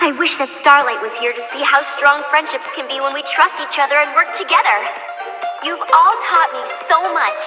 I wish that Starlight was here to see how strong friendships can be when we trust each other and work together. You've all taught me so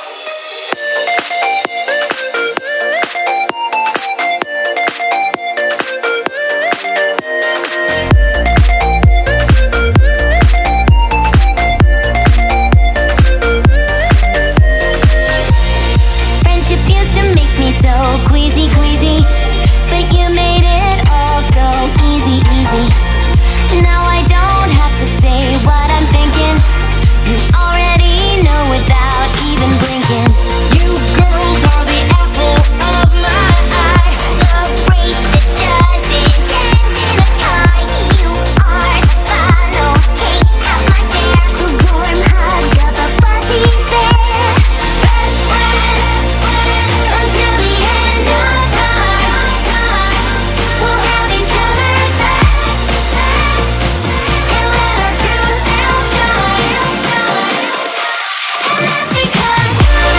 much. Friendship used to make me so queasy, but you made it all so easy. Now I don't have to say what I'm thinking. You already know without even blinking. You girls are the apple of my eye. The race that doesn't end in a tie. You are the final cake at my fair. The warm hug of a fuzzy bear. Best friends until the end of time. We'll have each other's backs and let our true selves shine. And that's because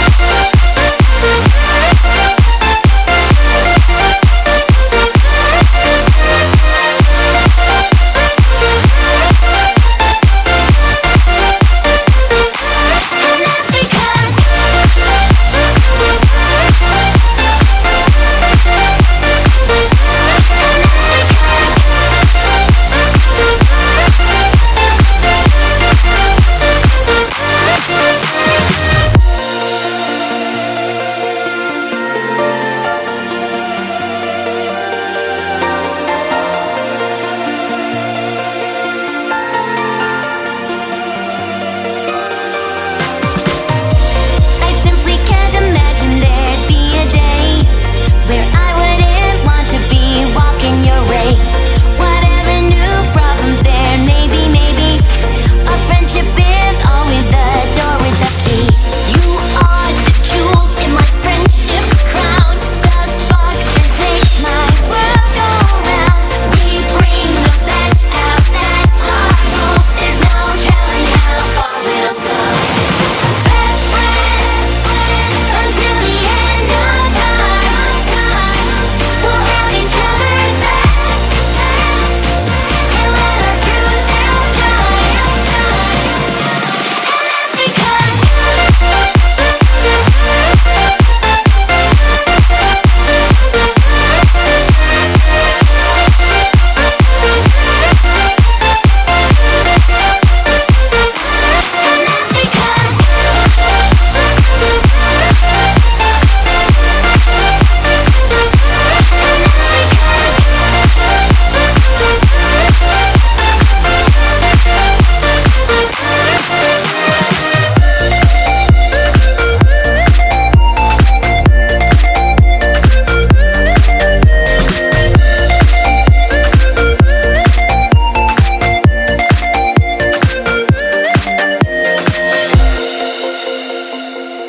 I simply can't imagine there'd be a day where I wouldn't want to be walking your way. Whatever new problems there may be, our friendship is always the door with the key. You are the jewels in my friendship crown, the sparks that make my world go round. We bring the best out, that's our goal. There's no telling how far we'll go. Best friends until the end of time. We'll have each other's backs and let our true selves shine. And that's because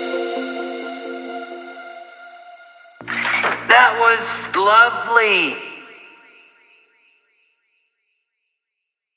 That was lovely.